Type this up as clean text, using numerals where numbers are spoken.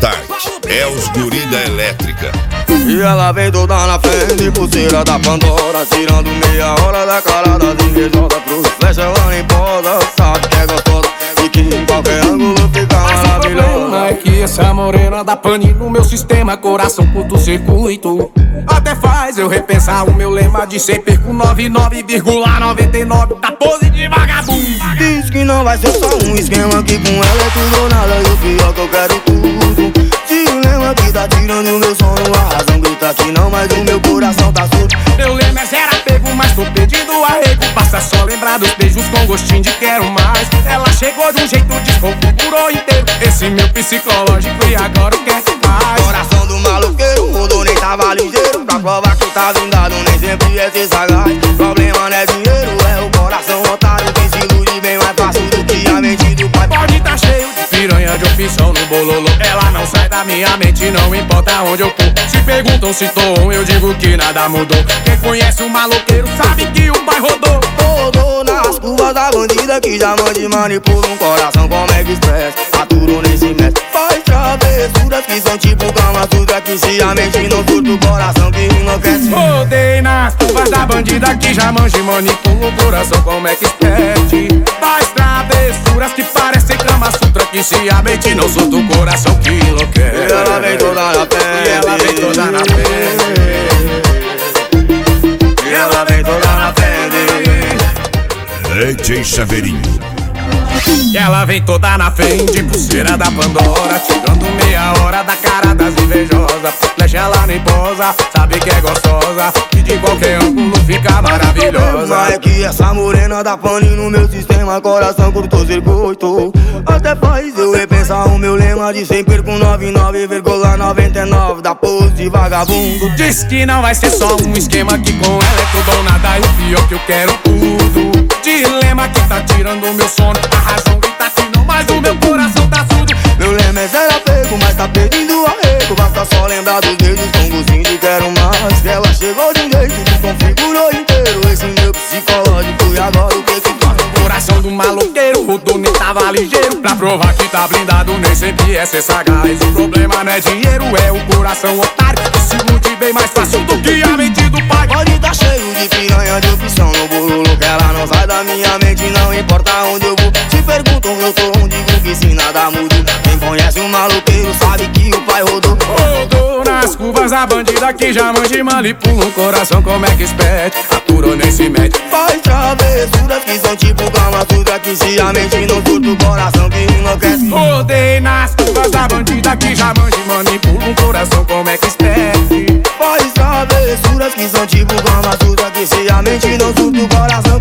Start é os guri da elétrica. E ela vem toda na frente, pulseira da Pandora, tirando meia hora da cara das invejosas. Pro flecha ela nem posa, sabe que é gostosa e que em qualquer ângulo fica maravilhosa. O problema é que essa morena dá pane no meu sistema, coração curto-circuito. Até faz eu repensar o meu lema de ser perco 99,99 da pose de vagabundo. Diz que não vai ser só um esquema, que com ela é tudo ou nada, e o pior que eu quero tudo. Dilema que tá tirando meu sono, a razão grita que não, mas o meu coração tá surdo. Meu lema é zero apego, mas tô pedindo arrego. Basta só lembrar dos beijos com gostinho de quero mais. Ela chegou de um jeito, desconfigurou inteiro esse meu psicológico e agora o que é que faz? Coração do maloqueiro, mudou, nem tava ligeiro. Pra provar que tá vingado, nem sempre é ser sagaz. Problema não é dinheiro, é o coração otário. Quem se ilude bem mais fácil do que a mente do pai. Pode tá cheio de piranha de opção no bololô. Ela não sai da minha mente, não importa onde eu for. Se perguntam se tô on, eu digo que nada mudou. Quem conhece o maloqueiro sabe que o pai rodou. Rodou nas curvas da bandida que já mande manipula um coração como Express. Aturou nesse mestre, faz travessuras que são tipo Kama Sutra, que se a mente não surta o coração que enlouquece. Rodei nas curvas da bandida que já manja e manipula o coração como Express. Faz travessuras que parecem Kama Sutra, que se a mente não surta o coração que enlouquece. E ela vem toda na frente, e ela vem toda na frente. E ela vem toda na frente. DJ Chaveirinho. E ela vem toda na frente, pulseira da Pandora, tirando meia hora da cara das invejosas. Flecha ela nem posa, sabe que é gostosa e de qualquer ângulo fica maravilhosa. É que essa morena dá pane no meu sistema, coração curto-circuito. Até faz eu repensar o meu lema de sempre com 99,99 da pose de vagabundo. Diz que não vai ser só um esquema, que com ela é tudo ou nada, e o pior que eu quero tudo. Dilema que tá tirando o meu sono, a razão grita que não, mas o meu coração tá surdo. Meu lema é zero apego, mas tá pedindo arrego. Basta só lembrar dos beijos com gostinho de quero mais. Ela chegou de um jeito, desconfigurou inteiro esse meu psicológico, e agora o que que faz? Coração do maloqueiro, rodou, nem tava ligeiro. Pra provar que tá blindado, nem sempre é ser sagaz. O problema não é dinheiro, é o coração otário, que se ilude bem mais fácil do que a mente do pai. Pode tá cheio de piranha de opção no bololô, que ela não sai da minha mente, não importa onde eu vou. Se perguntam eu tô onde, digo que se nada mudou. Quem conhece o maloqueiro sabe que o pai rodou. Rodou nas curvas da bandida que já manja e manipula um coração como Express. Aturou nesse mete, faz travessuras que são tipo Kama Sutra, que se a mente não surta o coração que enlouquece. Rodei nas curvas da bandida que já manja e manipula um coração como Express. Faz travessuras que são tipo Kama Sutra, que se a mente não surta o coração